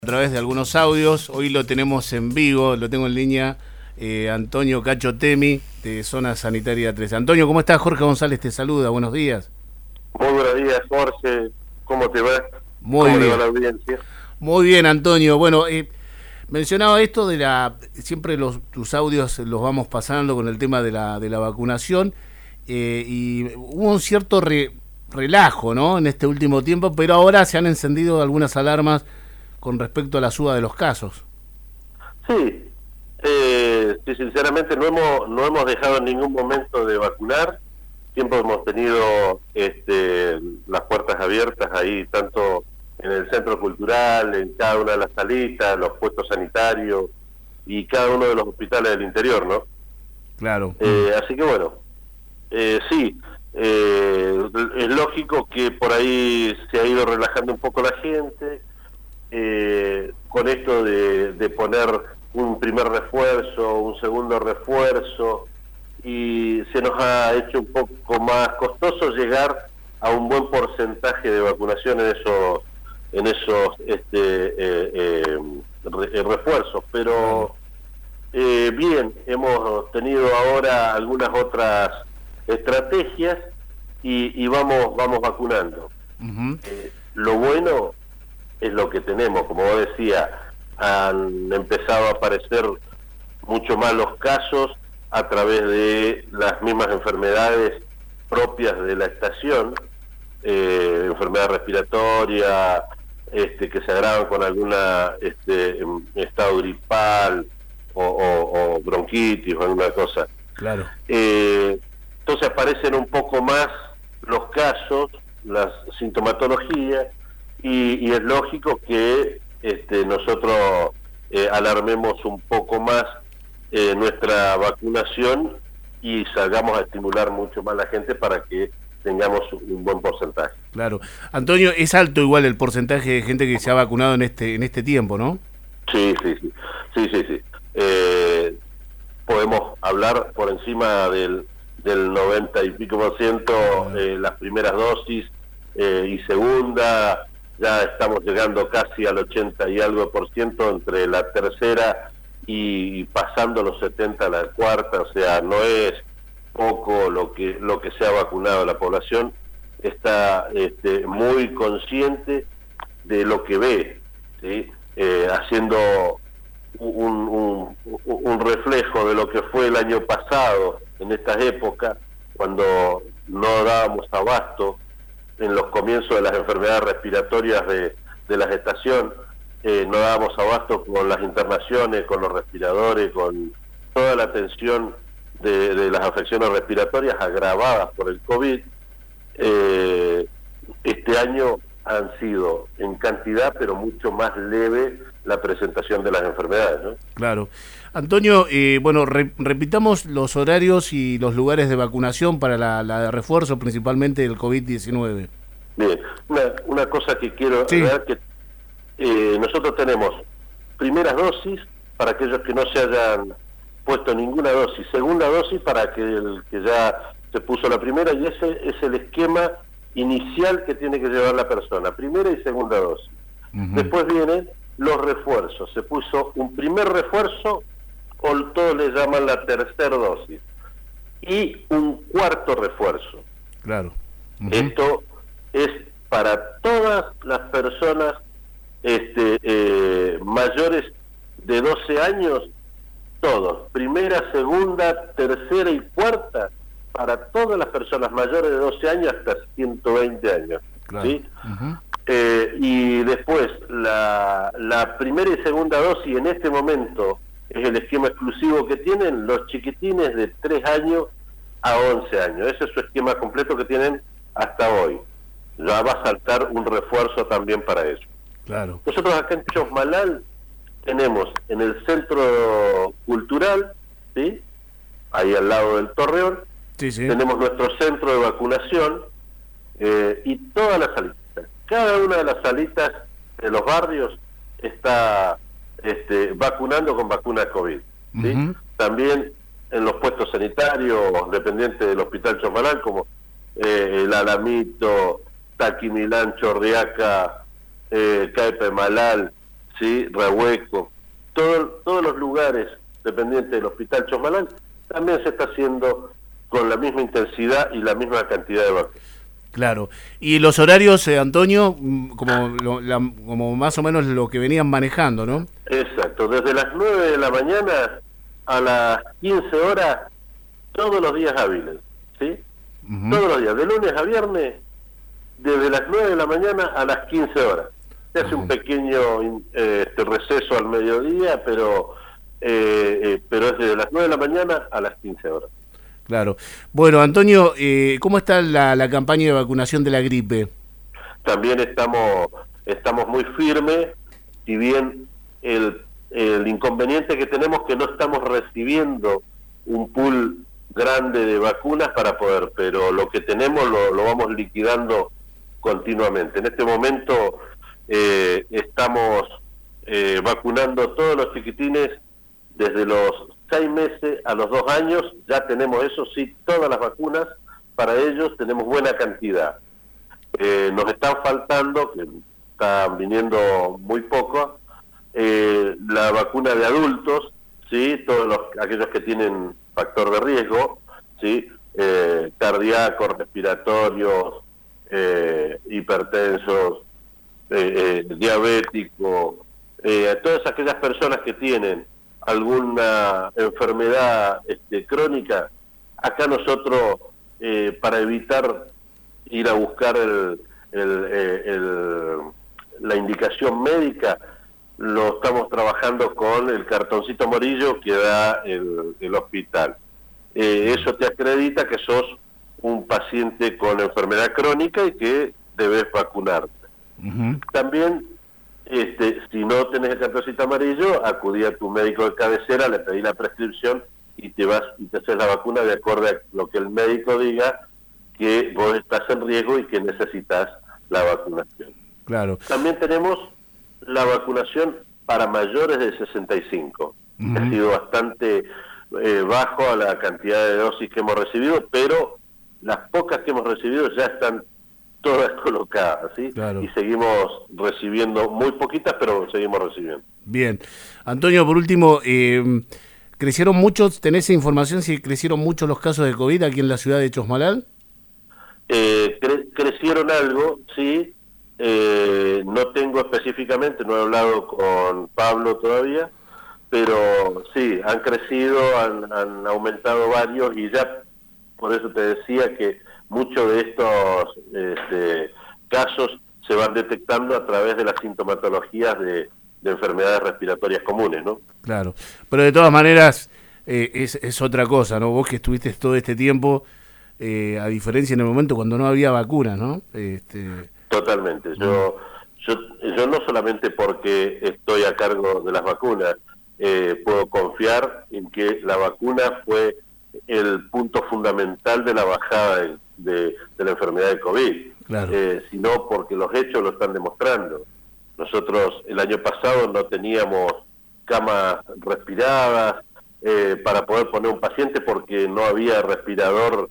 A través de algunos audios. Hoy lo tenemos en vivo, lo tengo en línea, Antonio Cacho Temi, de Zona Sanitaria 3. Antonio, ¿cómo estás? Jorge González te saluda, buenos días. Muy buenos días, Jorge. ¿Cómo te va? Muy ¿Cómo bien. le va la audiencia? Muy bien, Antonio. Bueno, mencionaba esto de siempre tus audios los vamos pasando con el tema de la vacunación, y hubo un cierto relajo, ¿no?, en este último tiempo, pero ahora se han encendido algunas alarmas con respecto a la suba de los casos. Sí, sí, sinceramente no hemos dejado en ningún momento de vacunar. Siempre hemos tenido las puertas abiertas ahí, tanto en el centro cultural, en cada una de las salitas, los puestos sanitarios y cada uno de los hospitales del interior, ¿no? Claro. Así que bueno, sí, es lógico que por ahí se ha ido relajando un poco la gente, con esto de poner un primer refuerzo, un segundo refuerzo, y se nos ha hecho un poco más costoso llegar a un buen porcentaje de vacunación en esos refuerzos, pero bien, hemos tenido ahora algunas otras estrategias y vamos vacunando. Uh-huh. Lo bueno es lo que tenemos, como vos decías, han empezado a aparecer mucho más los casos a través de las mismas enfermedades propias de la estación, enfermedad respiratoria, que se agravan con alguna estado gripal o bronquitis o alguna cosa. Claro. Entonces aparecen un poco más los casos, la sintomatología, y es lógico que nosotros alarmemos un poco más nuestra vacunación y salgamos a estimular mucho más a la gente para que tengamos un buen porcentaje. Claro. Antonio, es alto igual el porcentaje de gente que se ha vacunado en este tiempo, ¿no? Sí. Podemos hablar por encima del 90 y pico % las primeras dosis, y segunda, ya estamos llegando casi al 80 y algo % entre la tercera y pasando los 70 a la cuarta. O sea, no es poco lo que se ha vacunado. La población está muy consciente de lo que ve, ¿sí? Haciendo un reflejo de lo que fue el año pasado en estas épocas, cuando no dábamos abasto en los comienzos de las enfermedades respiratorias de la gestación, no dábamos abasto con las internaciones, con los respiradores, con toda la atención de las afecciones respiratorias agravadas por el COVID. Este año han sido en cantidad, pero mucho más leve la presentación de las enfermedades, ¿no? Claro. Antonio, bueno, repitamos los horarios y los lugares de vacunación para la de refuerzo, principalmente del COVID-19. Bien, una cosa que quiero agregar, que nosotros tenemos primeras dosis para aquellos que no se hayan puesto ninguna dosis, segunda dosis para el que ya se puso la primera, y ese es el esquema inicial que tiene que llevar la persona, primera y segunda dosis. Uh-huh. Después vienen los refuerzos, se puso un primer refuerzo, o todos le llaman la tercera dosis, y un cuarto refuerzo. Claro. Uh-huh. Esto es para todas las personas mayores de 12 años, todos, primera, segunda, tercera y cuarta, para todas las personas mayores de 12 años hasta 120 años. Claro. ¿Sí? Uh-huh. Y después, la primera y segunda dosis en este momento es el esquema exclusivo que tienen los chiquitines de 3 años a 11 años. Ese es su esquema completo que tienen hasta hoy. Ya va a saltar un refuerzo también para eso. Claro. Nosotros acá en Chosmalal tenemos en el centro cultural, ¿sí?, ahí al lado del Torreón, sí. Tenemos nuestro centro de vacunación, y todas las salitas. Cada una de las salitas de los barrios está vacunando con vacuna COVID, ¿sí? Uh-huh. También en los puestos sanitarios dependientes del Hospital Chosmalal, como el Alamito, Taquimilán, Chorriaca, Caipe Malal, ¿sí? Rehueco, todos los lugares dependientes del Hospital Chosmalal, también se está haciendo con la misma intensidad y la misma cantidad de vacunas. Claro. ¿Y los horarios, Antonio, como más o menos lo que venían manejando, no? Exacto, desde las 9 de la mañana a las 15 horas, todos los días hábiles, ¿sí? Todos los días, de lunes a viernes, desde las 9 de la mañana a las 15 horas. Se hace un pequeño receso al mediodía, pero es desde las 9 de la mañana a las 15 horas. Claro. Bueno, Antonio, ¿cómo está la campaña de vacunación de la gripe? También estamos muy firmes, si bien el inconveniente que tenemos que no estamos recibiendo un pool grande de vacunas para poder, pero lo que tenemos lo vamos liquidando continuamente. En este momento estamos vacunando todos los chiquitines desde los 6 meses a los 2 años, ya tenemos eso, sí, todas las vacunas para ellos, tenemos buena cantidad. Nos están faltando, que están viniendo muy poco, la vacuna de adultos, sí, aquellos que tienen factor de riesgo, sí, cardíacos, respiratorios, hipertensos, diabéticos, todas aquellas personas que tienen alguna enfermedad crónica, acá nosotros para evitar ir a buscar la indicación médica, lo estamos trabajando con el cartoncito amarillo que da el hospital. Eso te acredita que sos un paciente con enfermedad crónica y que debes vacunarte. También, si no tenés el cartoncito amarillo, acudí a tu médico de cabecera, le pedí la prescripción y te haces la vacuna de acuerdo a lo que el médico diga que vos estás en riesgo y que necesitas la vacunación. Claro. También tenemos la vacunación para mayores de 65. Ha sido bastante bajo a la cantidad de dosis que hemos recibido, pero las pocas que hemos recibido ya están todas colocadas, ¿sí? Claro. Y seguimos recibiendo, muy poquitas, pero seguimos recibiendo. Bien. Antonio, por último, ¿crecieron mucho, tenés información si crecieron mucho los casos de COVID aquí en la ciudad de Chosmalal? Crecieron algo, sí. No tengo específicamente, no he hablado con Pablo todavía, pero sí, han crecido, han aumentado varios, y ya por eso te decía que muchos de estos casos se van detectando a través de las sintomatologías de enfermedades respiratorias comunes, ¿no? Claro, pero de todas maneras es otra cosa, ¿no? Vos que estuviste todo este tiempo, a diferencia en el momento cuando no había vacunas, ¿no? Totalmente. Yo no solamente porque estoy a cargo de las vacunas, puedo confiar en que la vacuna fue el punto fundamental de la bajada de la enfermedad de COVID, claro. Sino porque los hechos lo están demostrando. Nosotros el año pasado no teníamos camas respiradas para poder poner un paciente porque no había respirador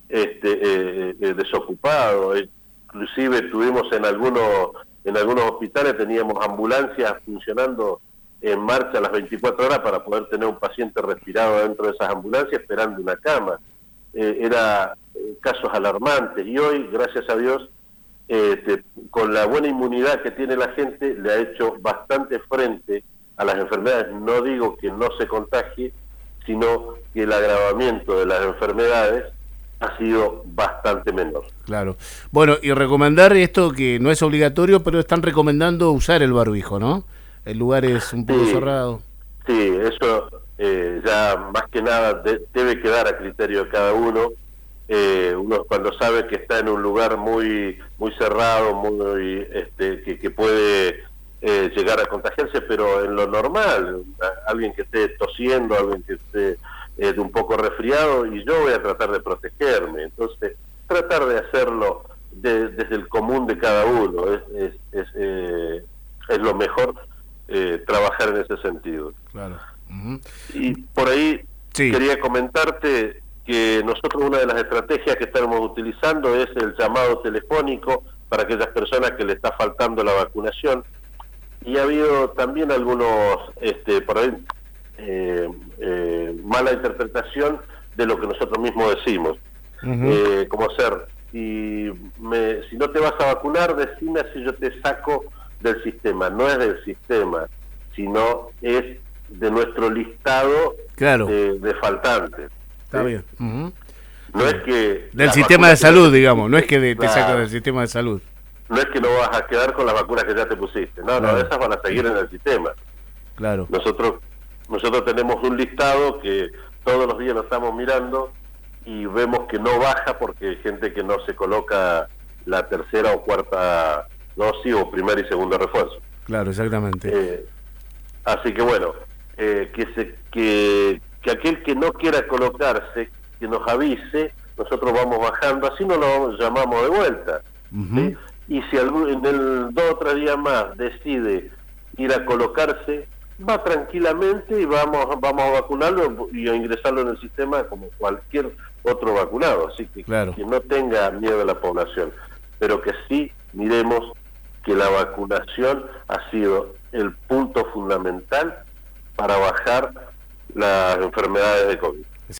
desocupado. Inclusive tuvimos en algunos hospitales, teníamos ambulancias funcionando en marcha a las 24 horas para poder tener un paciente respirado dentro de esas ambulancias esperando una cama. Era casos alarmantes, y hoy, gracias a Dios, con la buena inmunidad que tiene la gente, le ha hecho bastante frente a las enfermedades. No digo que no se contagie, sino que el agravamiento de las enfermedades ha sido bastante menor. Claro. Bueno, y recomendar esto, que no es obligatorio, pero están recomendando usar el barbijo, ¿no? El lugar es un poco cerrado. Sí, eso ya más que nada debe quedar a criterio de cada uno. Uno cuando sabe que está en un lugar muy cerrado, muy que puede llegar a contagiarse, pero en lo normal, alguien que esté tosiendo, alguien que esté un poco resfriado, y yo voy a tratar de protegerme. Entonces, tratar de hacerlo desde el común de cada uno es lo mejor, trabajar en ese sentido. Claro. Y por ahí quería comentarte que nosotros una de las estrategias que estamos utilizando es el llamado telefónico para aquellas personas que le está faltando la vacunación. y ha habido también algunos, por ahí, mala interpretación de lo que nosotros mismos decimos. Como ser, si no te vas a vacunar, decime si yo te saco del sistema. No es del sistema, sino es de nuestro listado de faltantes. Está bien. No es que... Del sistema de salud, digamos, no es que te saco del sistema de salud. No es que no vas a quedar con las vacunas que ya te pusiste. No, esas van a seguir en el sistema. Claro. Nosotros tenemos un listado que todos los días lo estamos mirando y vemos que no baja porque hay gente que no se coloca la tercera o cuarta dosis o primer y segundo refuerzo. Claro, exactamente. Así que bueno, que aquel que no quiera colocarse, que nos avise, nosotros vamos bajando, así nos lo llamamos de vuelta. ¿Sí? Y si en el 2 o 3 días más decide ir a colocarse, va tranquilamente y vamos a vacunarlo y a ingresarlo en el sistema como cualquier otro vacunado. Así que que no tenga miedo a la población, pero que sí miremos que la vacunación ha sido el punto fundamental para bajar las enfermedades de COVID.